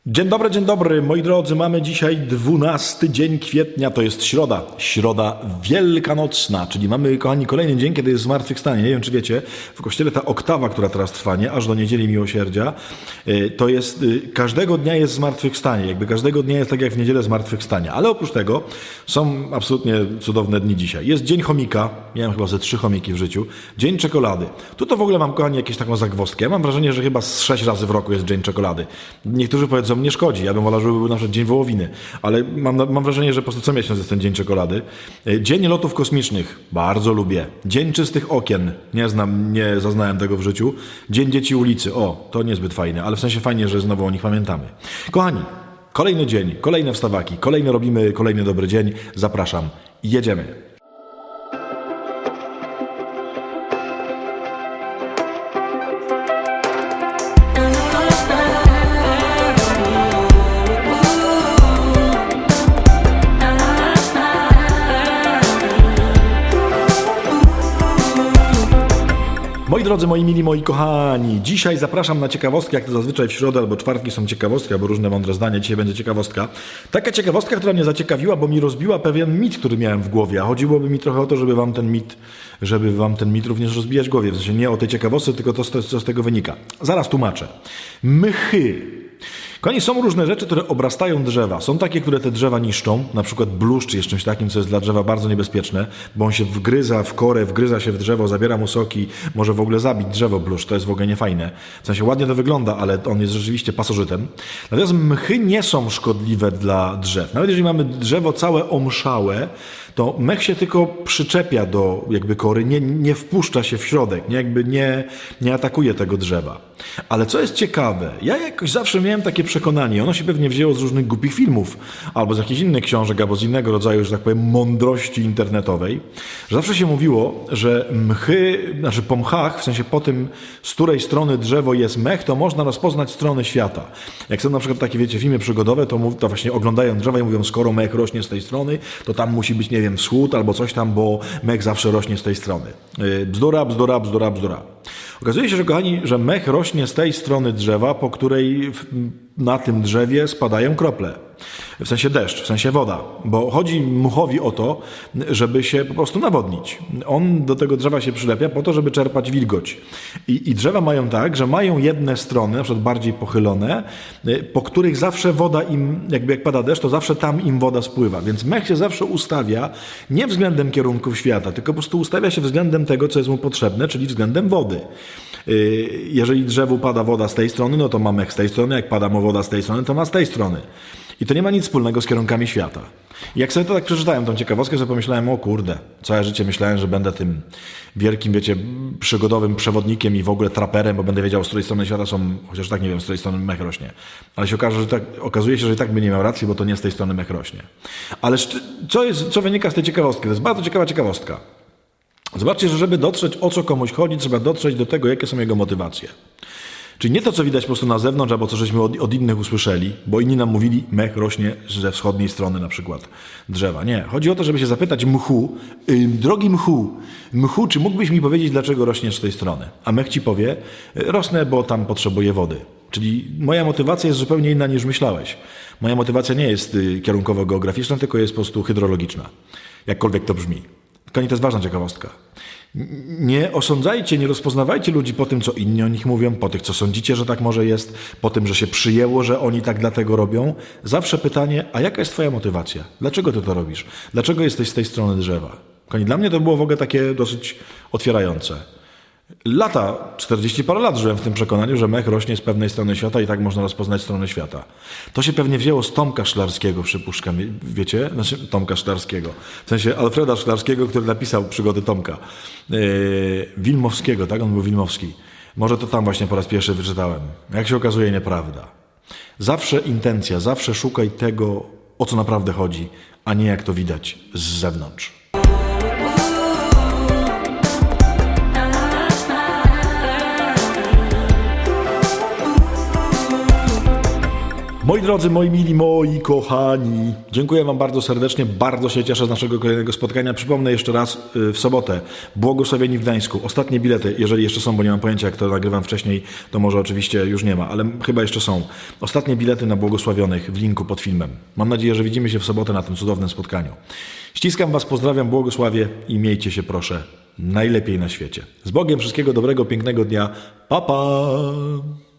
Dzień dobry, moi drodzy, mamy dzisiaj 12 dzień kwietnia, to jest środa wielkanocna, czyli mamy, kochani, kolejny dzień, kiedy jest zmartwychwstanie. Nie wiem, czy wiecie, w kościele ta oktawa, która teraz trwa, nie, aż do niedzieli miłosierdzia, to jest, każdego dnia jest zmartwychwstanie, jakby każdego dnia jest tak jak w niedzielę zmartwychwstanie, ale oprócz tego są absolutnie cudowne dni dzisiaj. Jest dzień chomika, miałem chyba ze 3 chomiki w życiu, dzień czekolady. Tu to w ogóle mam, kochani, jakąś taką zagwozdkę. Ja mam wrażenie, że chyba z 6 razy w roku jest dzień czekolady. Niektórzy powiedzą, nie szkodzi. Ja bym wolał, żeby był na przykład dzień wołowiny. Ale mam wrażenie, że po prostu co miesiąc jest ten dzień czekolady. Dzień lotów kosmicznych. Bardzo lubię. Dzień czystych okien. Nie zaznałem tego w życiu. Dzień dzieci ulicy. O, to niezbyt fajne, ale w sensie fajnie, że znowu o nich pamiętamy. Kochani, kolejny dzień, kolejne wstawaki, kolejny dobry dzień. Zapraszam. Jedziemy. Moi drodzy, moi mili, moi kochani, dzisiaj zapraszam na ciekawostkę, jak to zazwyczaj w środę albo czwartki są ciekawostki, albo różne mądre zdania, dzisiaj będzie ciekawostka. Taka ciekawostka, która mnie zaciekawiła, bo mi rozbiła pewien mit, który miałem w głowie, a chodziłoby mi trochę o to, żeby wam ten mit również rozbijać w głowie, w sensie nie o tej ciekawostce, tylko to, co z tego wynika. Zaraz tłumaczę. Mchy. Kochani, są różne rzeczy, które obrastają drzewa. Są takie, które te drzewa niszczą. Na przykład bluszcz jest czymś takim, co jest dla drzewa bardzo niebezpieczne, bo on się wgryza w korę, wgryza się w drzewo, zabiera mu soki, może w ogóle zabić drzewo bluszcz. To jest w ogóle niefajne. W sensie ładnie to wygląda, ale on jest rzeczywiście pasożytem. Natomiast mchy nie są szkodliwe dla drzew. Nawet jeżeli mamy drzewo całe omszałe, to mech się tylko przyczepia do jakby kory, nie wpuszcza się w środek, nie atakuje tego drzewa. Ale co jest ciekawe, ja jakoś zawsze miałem takie przekonanie, ono się pewnie wzięło z różnych głupich filmów, albo z jakichś innych książek, albo z innego rodzaju, że tak powiem, mądrości internetowej, że zawsze się mówiło, że mchy, znaczy po mchach, w sensie po tym, z której strony drzewo jest mech, to można rozpoznać strony świata. Jak są na przykład takie, wiecie, filmy przygodowe, to właśnie oglądają drzewa i mówią, skoro mech rośnie z tej strony, to tam musi być, nie wiem, wschód albo coś tam, bo mech zawsze rośnie z tej strony. Bzdura. Okazuje się, że kochani, że mech rośnie z tej strony drzewa, po której na tym drzewie spadają krople. W sensie deszcz, w sensie woda. Bo chodzi mchowi o to, żeby się po prostu nawodnić. On do tego drzewa się przylepia po to, żeby czerpać wilgoć. I drzewa mają tak, że mają jedne strony, na przykład bardziej pochylone, po których zawsze woda im, jakby jak pada deszcz, to zawsze tam im woda spływa. Więc mech się zawsze ustawia nie względem kierunków świata, tylko po prostu ustawia się względem tego, co jest mu potrzebne, czyli względem wody. Jeżeli drzewu pada woda z tej strony, no to ma mech z tej strony, jak pada mu woda z tej strony, to ma z tej strony. I to nie ma nic wspólnego z kierunkami świata. I jak sobie to tak przeczytałem, tą ciekawostkę, sobie pomyślałem, o kurde, całe życie myślałem, że będę tym wielkim, wiecie, przygodowym przewodnikiem i w ogóle traperem, bo będę wiedział, z której strony świata są, chociaż tak nie wiem, z której strony mech rośnie. Ale się okazuje się, że i tak by nie miał racji, bo to nie z tej strony mech rośnie. Ale co wynika z tej ciekawostki? To jest bardzo ciekawa ciekawostka. Zobaczcie, że żeby dotrzeć, o co komuś chodzi, trzeba dotrzeć do tego, jakie są jego motywacje. Czyli nie to, co widać po prostu na zewnątrz, albo co żeśmy od innych usłyszeli, bo inni nam mówili, mech rośnie ze wschodniej strony na przykład drzewa. Nie. Chodzi o to, żeby się zapytać mchu, drogi mchu, czy mógłbyś mi powiedzieć, dlaczego rośniesz z tej strony? A mech ci powie, rosnę, bo tam potrzebuję wody. Czyli moja motywacja jest zupełnie inna niż myślałeś. Moja motywacja nie jest kierunkowo-geograficzna, tylko jest po prostu hydrologiczna. Jakkolwiek to brzmi. Tylko to jest ważna ciekawostka. Nie osądzajcie, nie rozpoznawajcie ludzi po tym, co inni o nich mówią, po tych, co sądzicie, że tak może jest, po tym, że się przyjęło, że oni tak dlatego robią. Zawsze pytanie, a jaka jest twoja motywacja? Dlaczego ty to robisz? Dlaczego jesteś z tej strony drzewa? Dla mnie to było w ogóle takie dosyć otwierające. 40 parę lat żyłem w tym przekonaniu, że mech rośnie z pewnej strony świata i tak można rozpoznać stronę świata. To się pewnie wzięło z Tomka Szklarskiego, przypuszczam, wiecie? Znaczy Tomka Szklarskiego. W sensie Alfreda Szklarskiego, który napisał przygody Tomka. Wilmowskiego, tak? On był Wilmowski. Może to tam właśnie po raz pierwszy wyczytałem. Jak się okazuje, nieprawda. Zawsze intencja, zawsze szukaj tego, o co naprawdę chodzi, a nie jak to widać z zewnątrz. Moi drodzy, moi mili, moi kochani, dziękuję wam bardzo serdecznie, bardzo się cieszę z naszego kolejnego spotkania. Przypomnę jeszcze raz, w sobotę Błogosławieni w Gdańsku. Ostatnie bilety, jeżeli jeszcze są, bo nie mam pojęcia, jak to nagrywam wcześniej, to może oczywiście już nie ma, ale chyba jeszcze są. Ostatnie bilety na Błogosławionych w linku pod filmem. Mam nadzieję, że widzimy się w sobotę na tym cudownym spotkaniu. Ściskam was, pozdrawiam, błogosławię i miejcie się proszę najlepiej na świecie. Z Bogiem, wszystkiego dobrego, pięknego dnia. Pa, pa!